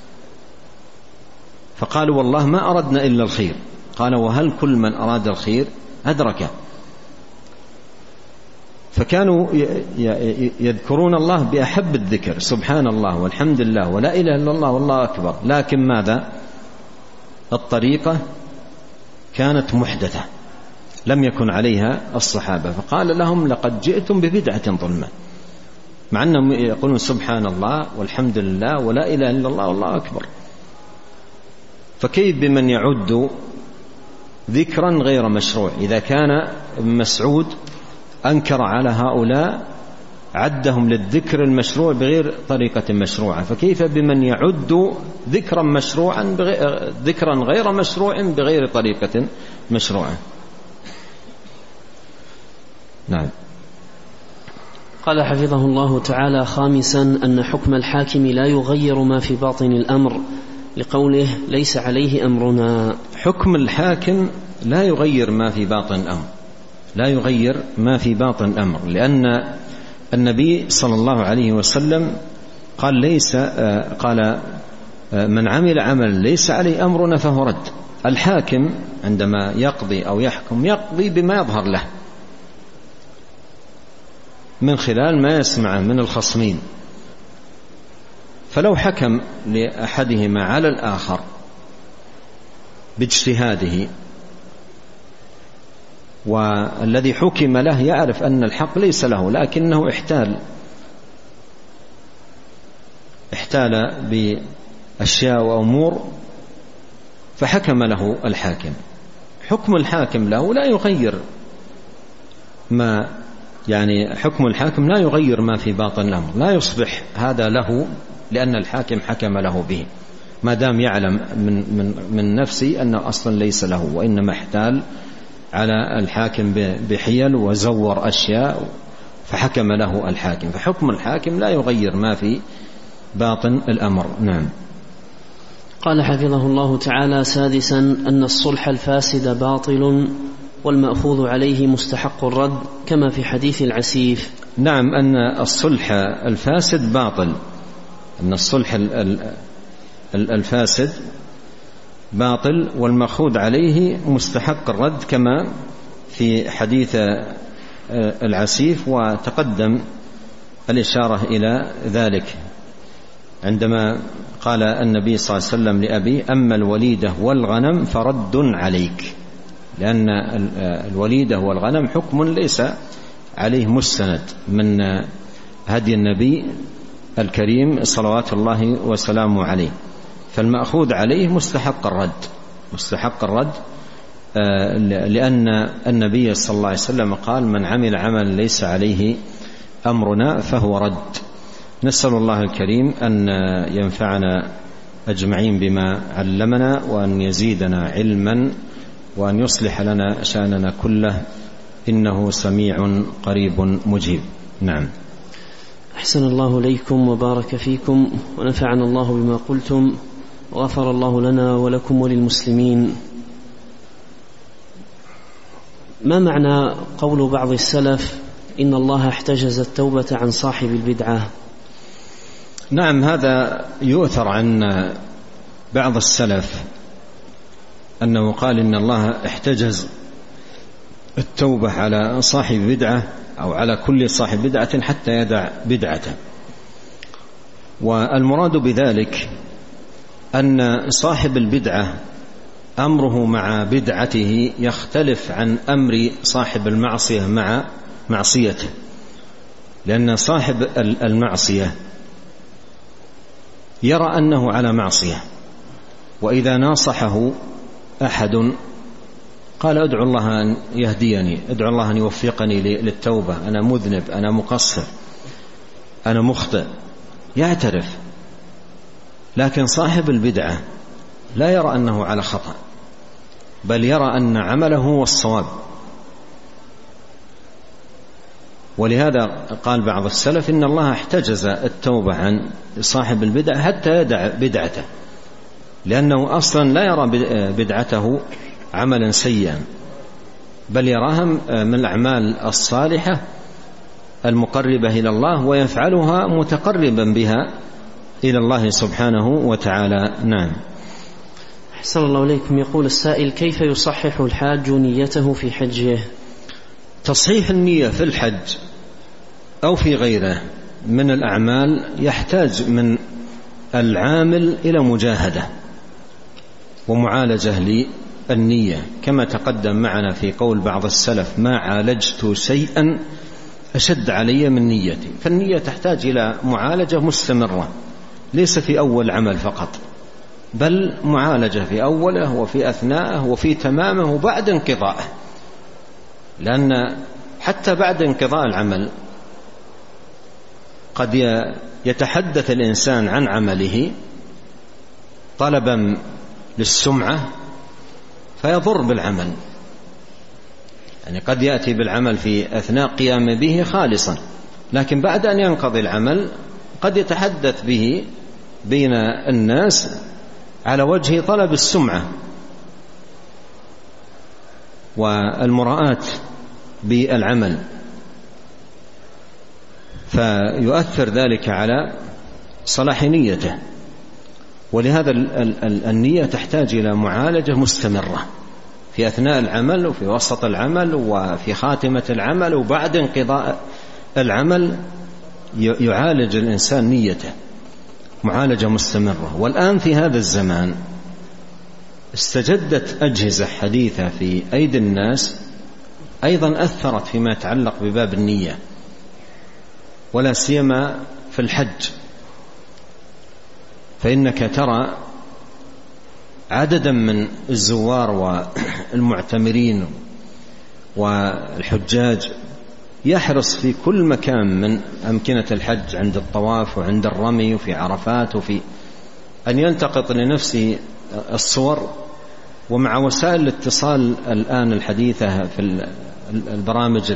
فقالوا: والله ما أردنا إلا الخير. قال: وهل كل من أراد الخير أدركه؟ فكانوا يذكرون الله بأحب الذكر: سبحان الله والحمد لله ولا إله إلا الله والله أكبر. لكن ماذا؟ الطريقة كانت محدثة لم يكن عليها الصحابة. فقال لهم: لقد جئتم ببدعة ظلمة، مع أنهم يقولون سبحان الله والحمد لله ولا إله إلا الله والله أكبر. فكيف بمن يعد ذكرا غير مشروع؟ إذا كان ابن مسعود أنكر على هؤلاء، عدهم للذكر المشروع بغير طريقة مشروعة، فكيف بمن يعد ذكرا مشروعا ذكرا غير مشروع بغير طريقة مشروعة؟ نعم. قال حفظه الله تعالى: خامسا أن حكم الحاكم لا يغير ما في باطن الأمر، لقوله: ليس عليه أمرنا. حكم الحاكم لا يغير ما في باطن الأمر، لا يغير ما في باطن الأمر، لأن النبي صلى الله عليه وسلم قال من عمل عمل ليس عليه أمرنا فهو رد. الحاكم عندما يقضي أو يحكم يقضي بما يظهر له من خلال ما يسمع من الخصمين، فلو حكم لأحدهما على الآخر باجتهاده والذي حكم له يعرف أن الحق ليس له، لكنه احتال بأشياء وأمور فحكم له الحاكم، حكم الحاكم له لا يغير ما، يعني حكم الحاكم لا يغير ما في باطن الأمر، لا يصبح هذا له لأن الحاكم حكم له به، ما دام يعلم من نفسه أنه أصلا ليس له، وإنما احتال على الحاكم بحيل وزور أشياء فحكم له الحاكم. فحكم الحاكم لا يغير ما في باطن الأمر. نعم. قال حفظه الله تعالى: سادسا أن الصلح الفاسد باطل والمأخوذ عليه مستحق الرد، كما في حديث العسيف. نعم، أن الصلح الفاسد باطل، أن الصلح الفاسد باطل والمأخوذ عليه مستحق الرد، كما في حديث العسيف، وتقدم الإشارة إلى ذلك عندما قال النبي صلى الله عليه وسلم لأبي: أما الوليدة والغنم فرد عليك، لأن الوليدة والغنم حكم ليس عليه مستند من هدي النبي الكريم صلوات الله وسلامه عليه، فالمأخوذ عليه مستحق الرد لأن النبي صلى الله عليه وسلم قال: من عمل عمل ليس عليه أمرنا فهو رد. نسأل الله الكريم أن ينفعنا أجمعين بما علمنا، وأن يزيدنا علما، وأن يصلح لنا شأننا كله، إنه سميع قريب مجيب. نعم. أحسن الله إليكم وبارك فيكم، ونفعنا الله بما قلتم، وغفر الله لنا ولكم وللمسلمين. ما معنى قول بعض السلف إن الله احتجز التوبة عن صاحب البدعة؟ نعم، هذا يؤثر عن بعض السلف أنه قال إن الله احتجز التوبة على صاحب بدعة أو على كل صاحب بدعة حتى يدع بدعته. والمراد بذلك أن صاحب البدعة أمره مع بدعته يختلف عن أمر صاحب المعصية مع معصيته، لأن صاحب المعصية يرى أنه على معصية، وإذا ناصحه أحد قال ادعو الله أن يهديني، ادعو الله أن يوفقني للتوبة، أنا مذنب، أنا مقصر، أنا مخطئ، يعترف. لكن صاحب البدعة لا يرى أنه على خطأ، بل يرى أن عمله هو الصواب. ولهذا قال بعض السلف إن الله احتجز التوبة عن صاحب البدعة حتى يدع بدعته، لأنه أصلا لا يرى بدعته عملا سيئا، بل يراها من الأعمال الصالحة المقربة إلى الله، ويفعلها متقربا بها إلى الله سبحانه وتعالى. نعم. أحسن الله إليكم. يقول السائل: كيف يصحح الحاج نيته في حجه؟ تصحيح النية في الحج أو في غيره من الأعمال يحتاج من العامل إلى مجاهدة ومعالجة للنية، كما تقدم معنا في قول بعض السلف: ما عالجت شيئا أشد علي من نيتي. فالنية تحتاج إلى معالجة مستمرة، ليس في أول عمل فقط، بل معالجة في أوله وفي أثناءه وفي تمامه وبعد انقضائه، لأن حتى بعد انقضاء العمل قد يتحدث الإنسان عن عمله طلبا للسمعة فيضر بالعمل، يعني قد يأتي بالعمل في أثناء قيام به خالصا، لكن بعد أن ينقضي العمل قد يتحدث به بين الناس على وجه طلب السمعة والمراءة بالعمل، فيؤثر ذلك على صلاح نيته. ولهذا النية تحتاج إلى معالجة مستمرة في أثناء العمل وفي وسط العمل وفي خاتمة العمل وبعد انقضاء العمل، يعالج الإنسان نيته معالجة مستمرة. والآن في هذا الزمان استجدت أجهزة حديثة في أيدي الناس أيضا أثرت فيما يتعلق بباب النية، ولا سيما في الحج، فإنك ترى عددا من الزوار والمعتمرين والحجاج يحرص في كل مكان من أمكنة الحج، عند الطواف وعند الرمي وفي عرفات، وفي أن يلتقط لنفسه الصور. ومع وسائل الاتصال الآن الحديثة في البرامج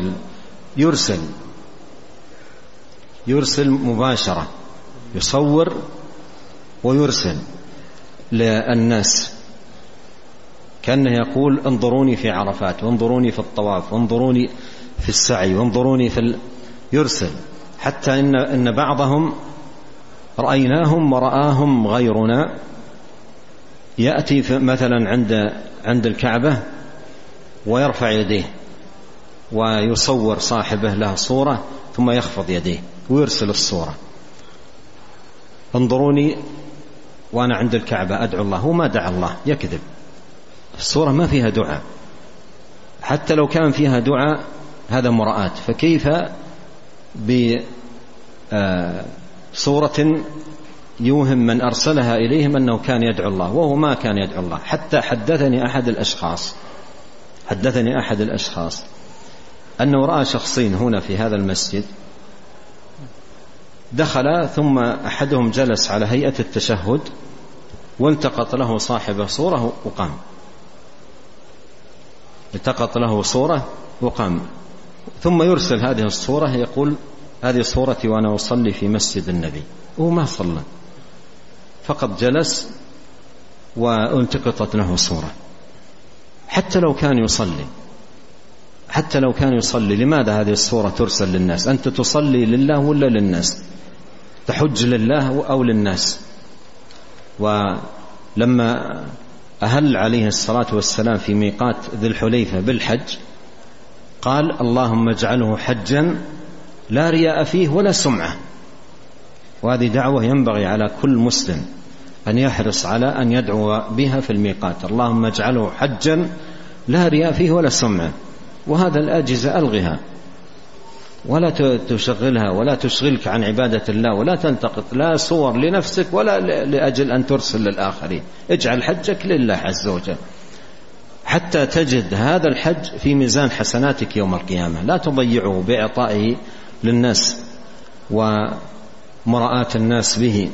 يرسل مباشرة، يصور ويرسل للناس كأنه يقول: انظروني في عرفات، وانظروني في الطواف، وانظروني في السعي، وانظروني يرسل. حتى إن بعضهم رأيناهم ورآهم غيرنا يأتي مثلا عند الكعبة ويرفع يديه ويصور صاحبه له صورة ثم يخفض يديه ويرسل الصورة: انظروني وأنا عند الكعبة أدعو الله. هو ما دعا الله، يكذب. الصورة ما فيها دعاء، حتى لو كان فيها دعاء هذا مراءة، فكيف بصورة يوهم من أرسلها إليهم أنه كان يدعو الله وهو ما كان يدعو الله. حتى حدثني أحد الأشخاص أنه رأى شخصين هنا في هذا المسجد، دخل ثم أحدهم جلس على هيئة التشهد والتقط له صاحبه صورة وقام، ثم يرسل هذه الصورة يقول: هذه صورتي وأنا أصلي في مسجد النبي. وهو ما صلى، فقط جلس والتقطت له صورة، حتى لو كان يصلي. حتى لو كان يصلي. لماذا هذه الصورة ترسل للناس؟ أنت تصلي لله ولا للناس؟ تحج لله أو للناس؟ ولما أهل عليه الصلاة والسلام في ميقات ذي الحليفة بالحج قال اللهم اجعله حجا لا رياء فيه ولا سمعة. وهذه دعوة ينبغي على كل مسلم أن يحرص على أن يدعو بها في الميقات، اللهم اجعله حجا لا رياء فيه ولا سمعة. وهذا الأجهزة ألغها ولا تشغلها ولا تشغلك عن عبادة الله، ولا تلتقط لا صور لنفسك ولا لأجل أن ترسل للآخرين. اجعل حجك لله عز وجل حتى تجد هذا الحج في ميزان حسناتك يوم القيامة، لا تضيعه بإعطائه للناس ومراءة الناس به.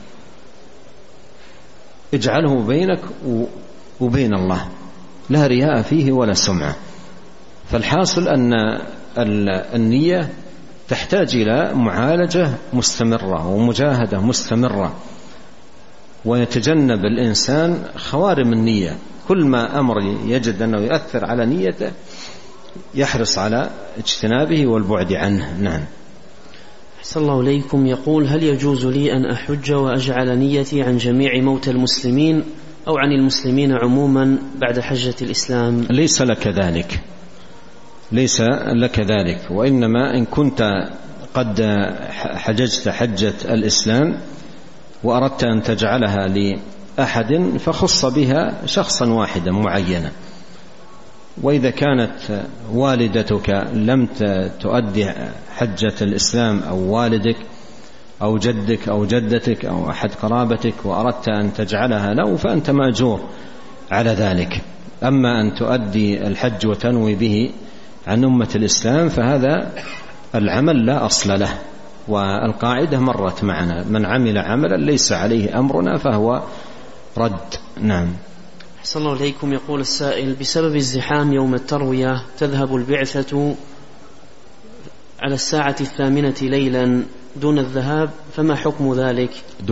اجعله بينك وبين الله لا رياء فيه ولا سمعة. فالحاصل أن النية تحتاج إلى معالجة مستمرة ومجاهدة مستمرة، ويتجنب الإنسان خوارم النية. كل ما أمر يجد أنه يؤثر على نيته يحرص على اجتنابه والبعد عنه. نعم. أحسن الله إليكم. يقول هل يجوز لي أن أحج وأجعل نيتي عن جميع موتى المسلمين أو عن المسلمين عموما بعد حجة الإسلام؟ ليس لك ذلك، ليس لك ذلك، وإنما إن كنت قد حججت حجة الإسلام وأردت أن تجعلها لأحد فخص بها شخصا واحدا معينا. وإذا كانت والدتك لم تؤدي حجة الإسلام أو والدك أو جدك أو جدتك أو أحد قرابتك وأردت أن تجعلها له فأنت مأجور على ذلك. أما أن تؤدي الحج وتنوي به عن أمة الإسلام فهذا العمل لا أصل له، والقاعدة مرت معنا: من عمل عملا ليس عليه أمرنا فهو رد. نعم. أحسن الله إليكم. يقول السائل: بسبب الزحام يوم التروية تذهب البعثة على 8:00 ليلا دون الذهاب، فما حكم ذلك؟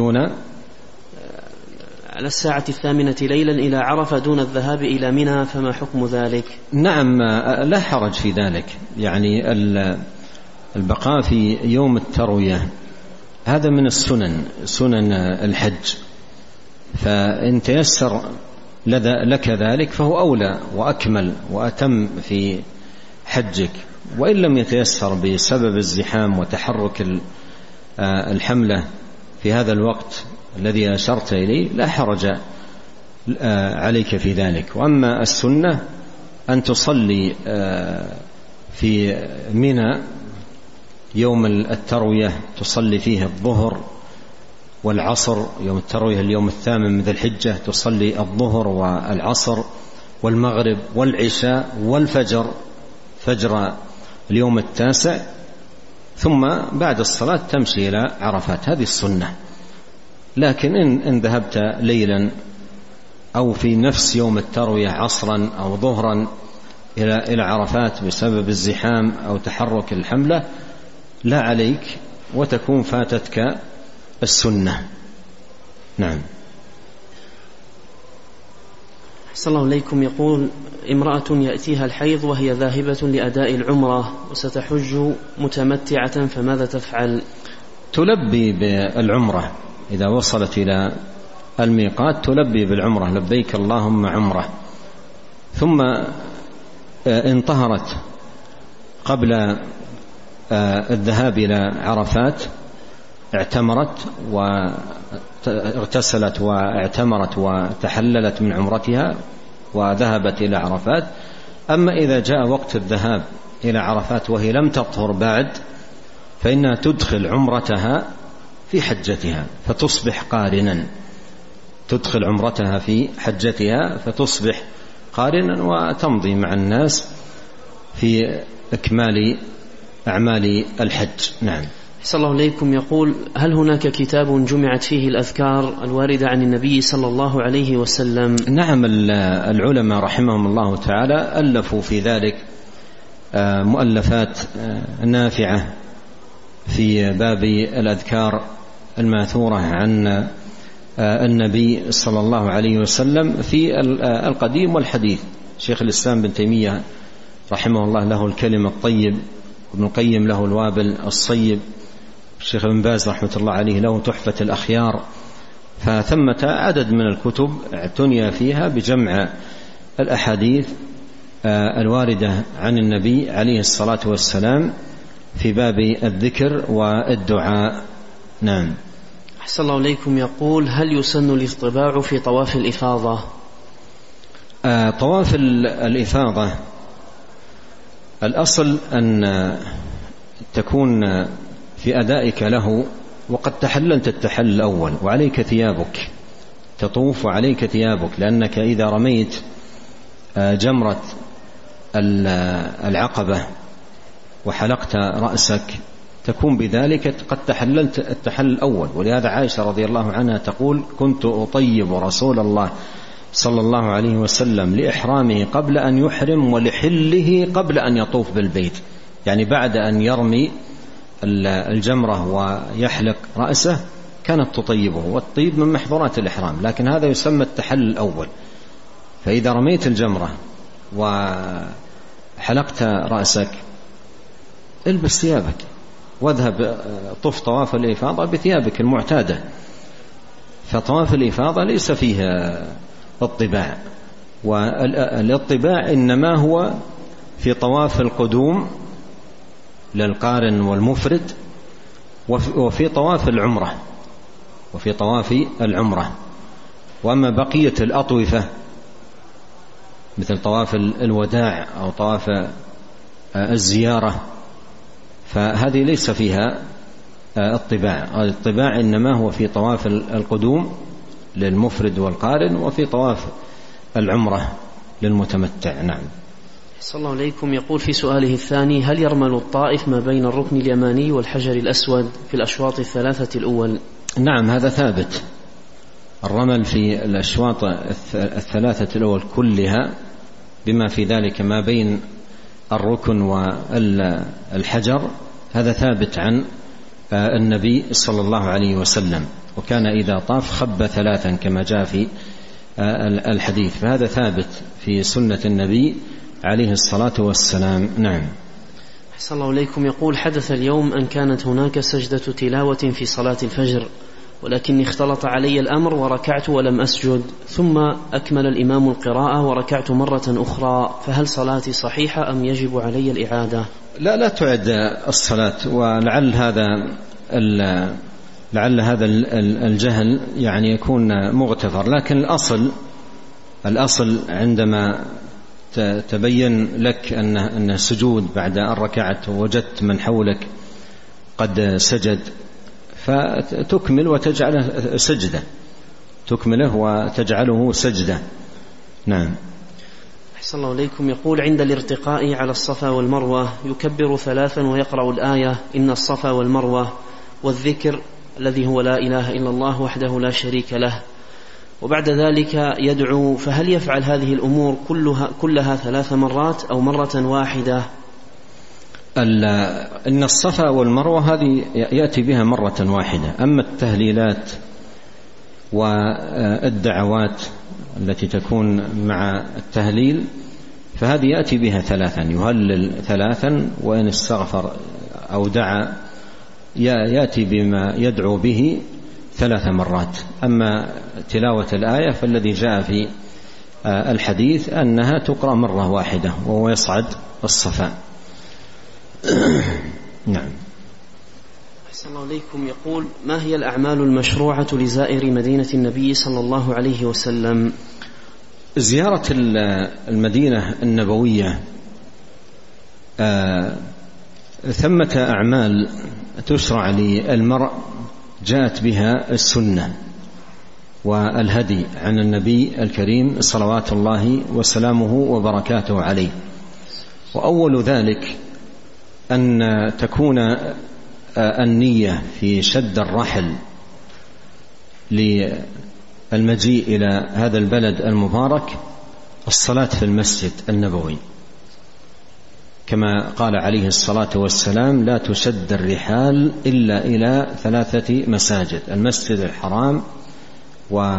على 8:00 ليلا إلى عرفة دون الذهاب إلى منى، فما حكم ذلك؟ نعم، لا حرج في ذلك. يعني البقاء في يوم التروية هذا من سنن الحج، فإن تيسر لك ذلك فهو أولى وأكمل وأتم في حجك. وإن لم يتيسر بسبب الزحام وتحرك الحملة في هذا الوقت الذي أشرت إليه لا حرج عليك في ذلك. وأما السنة أن تصلي في منى يوم التروية، تصلي فيه الظهر والعصر. يوم التروية اليوم 8 من ذي الحجة، تصلي الظهر والعصر والمغرب والعشاء والفجر، فجر اليوم 9، ثم بعد الصلاة تمشي إلى عرفات. هذه السنة. لكن إن ذهبت ليلا أو في نفس يوم التروية عصرا أو ظهرا إلى عرفات بسبب الزحام أو تحرك الحملة لا عليك، وتكون فاتتك السنة. نعم. أحسن الله إليكم. يقول: امرأة يأتيها الحيض وهي ذاهبة لأداء العمرة وستحج متمتعة، فماذا تفعل؟ تلبي بالعمرة إذا وصلت إلى الميقات، تلبي بالعمرة: لبيك اللهم عمرة. ثم إن طهرت قبل الذهاب إلى عرفات اعتمرت واغتسلت واعتمرت وتحللت من عمرتها وذهبت إلى عرفات. أما إذا جاء وقت الذهاب إلى عرفات وهي لم تطهر بعد فإنها تدخل عمرتها في حجتها فتصبح قارنا، تدخل عمرتها في حجتها فتصبح قارنا وتمضي مع الناس في إكمال أعمال الحج. نعم. أحسن الله إليكم. يقول: هل هناك كتاب جمعت فيه الأذكار الواردة عن النبي صلى الله عليه وسلم؟ نعم، العلماء رحمهم الله تعالى ألفوا في ذلك مؤلفات نافعة في باب الأذكار الماثورة عن النبي صلى الله عليه وسلم في القديم والحديث. شيخ الإسلام بن تيمية رحمه الله له الكلم الطيب، ابن القيم له الوابل الصيب، الشيخ ابن باز رحمة الله عليه له تحفة الأخيار. فثمة عدد من الكتب اعتني فيها بجمع الأحاديث الواردة عن النبي عليه الصلاة والسلام في باب الذكر والدعاء. نعم. أحسن الله إليكم. يقول: هل يسن الاطباع في طواف الإفاضة؟ طواف الإفاضة الأصل أن تكون في أدائك له وقد تحللت التحلل الأول وعليك ثيابك، تطوف وعليك ثيابك، لأنك إذا رميت جمرة العقبة وحلقت رأسك تكون بذلك قد تحللت التحلل الأول. ولهذا عائشة رضي الله عنها تقول: كنت أطيب رسول الله صلى الله عليه وسلم لإحرامه قبل أن يحرم ولحله قبل أن يطوف بالبيت، يعني بعد أن يرمي الجمرة ويحلق رأسه كانت تطيبه، والطيب من محظورات الإحرام، لكن هذا يسمى التحلل الأول. فإذا رميت الجمرة وحلقت رأسك البس ثيابك واذهب طف طواف الإفاضة بثيابك المعتادة. فطواف الإفاضة ليس فيها الطباع، والاطباع إنما هو في طواف القدوم للقارن والمفرد، وفي طواف العمرة. وأما بقية الأطوفة مثل طواف الوداع أو طواف الزيارة فهذه ليس فيها الطباع إنما هو في طواف القدوم للمفرد والقارن، وفي طواف العمرة للمتمتع. نعم. صلى الله عليكم. يقول في سؤاله الثاني: هل يرمل الطائف ما بين الركن اليماني والحجر الأسود في الأشواط الثلاثة الأول؟ نعم، هذا ثابت. الرمل في الأشواط الثلاثة الأول كلها بما في ذلك ما بين الركن والحجر هذا ثابت عن النبي صلى الله عليه وسلم، وكان إذا طاف خب ثلاثا كما جاء في الحديث، فهذا ثابت في سنة النبي عليه الصلاة والسلام. نعم. أحسن الله إليكم. يقول: حدث اليوم أن كانت هناك سجدة تلاوة في صلاة الفجر، ولكني اختلط علي الأمر وركعت ولم أسجد، ثم أكمل الإمام القراءة وركعت مرة أخرى، فهل صلاتي صحيحة أم يجب علي الإعادة؟ لا تعد الصلاة، ولعل هذا الجهل يعني يكون مغتفر، لكن الأصل عندما تبين لك أن السجود بعد أن ركعت ووجدت من حولك قد سجد فتكمل وتجعله سجدة، تكمله وتجعله سجدة. نعم. أحسن الله إليكم. يقول: عند الارتقاء على الصفا والمروة يكبر 3 ويقرأ الآية إن الصفا والمروة والذكر الذي هو لا إله إلا الله وحده لا شريك له، وبعد ذلك يدعو، فهل يفعل هذه الأمور كلها 3 مرات أو مرة واحدة؟ إن الصفا والمروة هذه يأتي بها مرة واحدة، أما التهليلات والدعوات التي تكون مع التهليل فهذه يأتي بها 3، يهلل 3 وإن استغفر أو دعا يأتي بما يدعو به 3 مرات. أما تلاوة الآية فالذي جاء في الحديث أنها تقرأ مرة واحدة وهو يصعد الصفا. نعم. أحسن الله إليكم. يقول: ما هي الأعمال المشروعة لزائر مدينة النبي صلى الله عليه وسلم؟ زيارة المدينة النبوية ثمة أعمال تشرع للمرء جاءت بها السنة والهدي عن النبي الكريم صلوات الله وسلامه وبركاته عليه. وأول ذلك أن تكون النية في شد الرحل للمجيء إلى هذا البلد المبارك الصلاة في المسجد النبوي، كما قال عليه الصلاة والسلام: لا تشد الرحال إلا إلى 3 مساجد: المسجد الحرام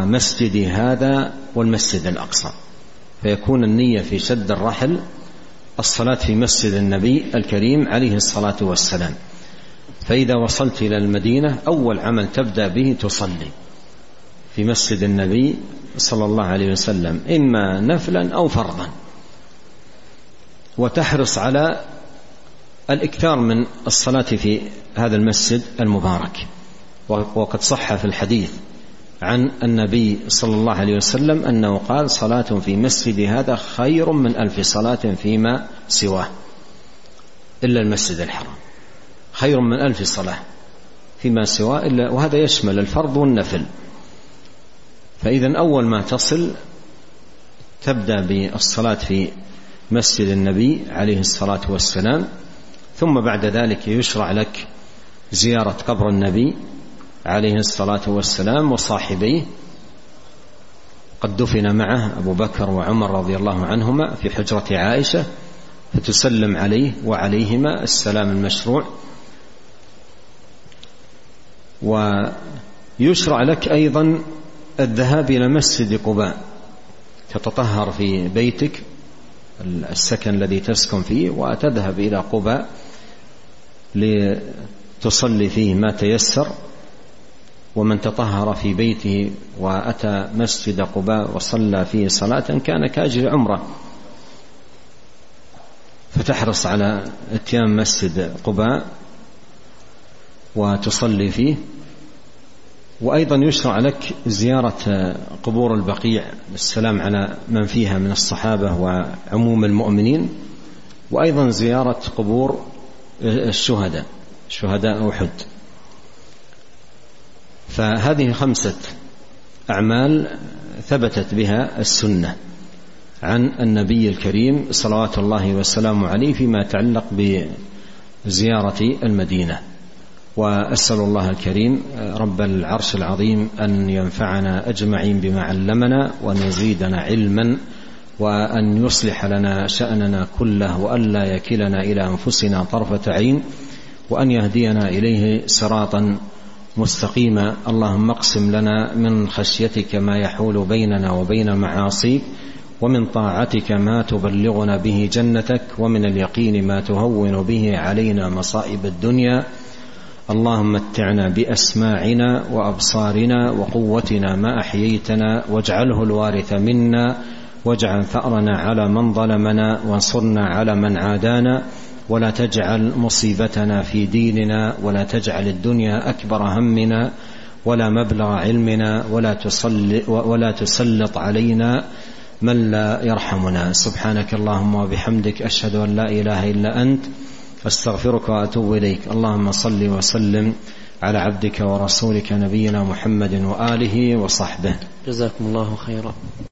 ومسجد هذا والمسجد الأقصى. فيكون النية في شد الرحل الصلاة في مسجد النبي الكريم عليه الصلاة والسلام. فإذا وصلت إلى المدينة أول عمل تبدأ به تصلي في مسجد النبي صلى الله عليه وسلم، إما نفلا أو فرضا، وتحرص على الإكثار من الصلاة في هذا المسجد المبارك. وقد صح في الحديث عن النبي صلى الله عليه وسلم أنه قال: صلاة في مسجد هذا خير من 1000 صلاة فيما سواه إلا المسجد الحرام، خير من 1000 صلاة فيما سواه إلا، وهذا يشمل الفرض والنفل. فإذا أول ما تصل تبدأ بالصلاة في مسجد النبي عليه الصلاة والسلام، ثم بعد ذلك يشرع لك زيارة قبر النبي عليه الصلاة والسلام وصاحبيه، قد دفن معه أبو بكر وعمر رضي الله عنهما في حجرة عائشة، فتسلم عليه وعليهما السلام المشروع. ويشرع لك أيضا الذهاب إلى مسجد قباء، تتطهر في بيتك السكن الذي تسكن فيه وتذهب إلى قباء لتصلي فيه ما تيسر. ومن تطهر في بيته وأتى مسجد قباء وصلى فيه صلاة كان كأجر عمره، فتحرص على اتيان مسجد قباء وتصلي فيه. وأيضا يشرع لك زيارة قبور البقيع للسلام على من فيها من الصحابة وعموم المؤمنين، وأيضا زيارة قبور الشهداء، شهداء أحد. فهذه 5 أعمال ثبتت بها السنة عن النبي الكريم صلوات الله وسلامه عليه فيما يتعلق بزيارة المدينة. وأسأل الله الكريم رب العرش العظيم أن ينفعنا أجمعين بما علمنا، وأن يزيدنا علما، وأن يصلح لنا شأننا كله، وأن لا يكلنا إلى أنفسنا طرفة عين، وأن يهدينا إليه صراطا مستقيما. اللهم اقسم لنا من خشيتك ما يحول بيننا وبين معاصيك، ومن طاعتك ما تبلغنا به جنتك، ومن اليقين ما تهون به علينا مصائب الدنيا. اللهم متعنا بأسماعنا وأبصارنا وقوتنا ما أحييتنا، واجعله الوارث منا، واجعل ثأرنا على من ظلمنا، وانصرنا على من عادانا، ولا تجعل مصيبتنا في ديننا، ولا تجعل الدنيا أكبر همنا ولا مبلغ علمنا، ولا تسلط علينا من لا يرحمنا. سبحانك اللهم وبحمدك، أشهد أن لا إله إلا أنت، أستغفرك وأتوب إليك. اللهم صل وسلم على عبدك ورسولك نبينا محمد وآله وصحبه. جزاكم الله خيرا.